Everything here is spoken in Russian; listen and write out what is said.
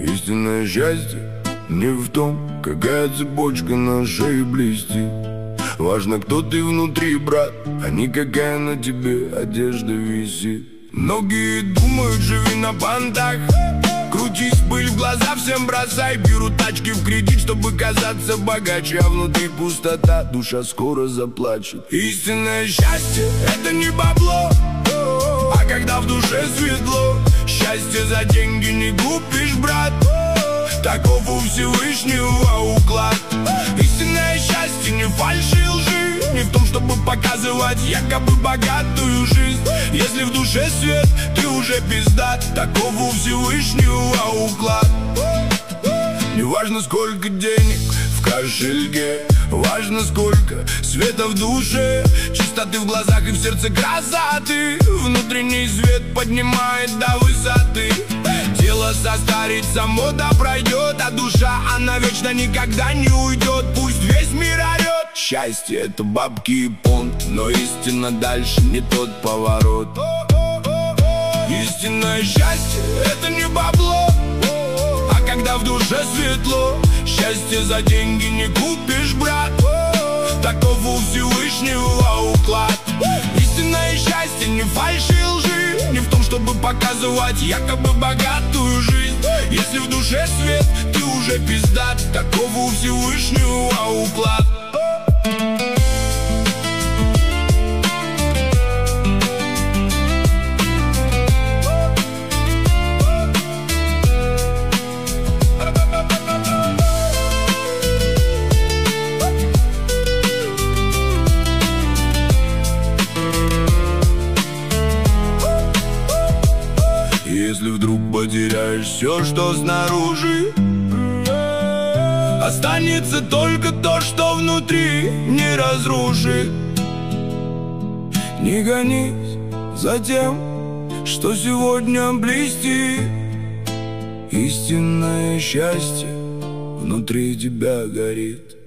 Истинное счастье не в том, какая цепочка на шее блестит. Важно, кто ты внутри, брат, а не какая на тебе одежда висит. Многие думают, живи на понтах, крутись, пыль в глаза всем бросай. Берут тачки в кредит, чтобы казаться богаче, а внутри пустота, душа скоро заплачет. Истинное счастье — это не бабло, а когда в душе светло. Счастье за деньги не купишь, брат, таков у Всевышнего уклад. Истинное счастье не в фальши и лжи, не в том, чтобы показывать якобы богатую жизнь. Если в душе свет, ты уже пиздат, таков у Всевышнего уклад. Неважно, сколько денег в кошельке, важно, сколько света в душе, чистоты в глазах и в сердце красоты. Внутренний свет поднимает до высоты. Тело состарится, мода пройдет, а душа, она вечно никогда не уйдет. Пусть весь мир орет. Счастье — это бабки и понт, но истина дальше не тот поворот. Истинное счастье — это не бабло, а когда в душе светло. Счастье за деньги не купишь, брат, таков у Всевышнего уклад. Истинное счастье не в фальши и лжи, не в том, чтобы показывать якобы богатую жизнь. Если в душе свет, ты уже пиздат, таков у Всевышнего уклад. Если вдруг потеряешь все, что снаружи, останется только то, что внутри не разрушит. Не гонись за тем, что сегодня блестит. Истинное счастье внутри тебя горит.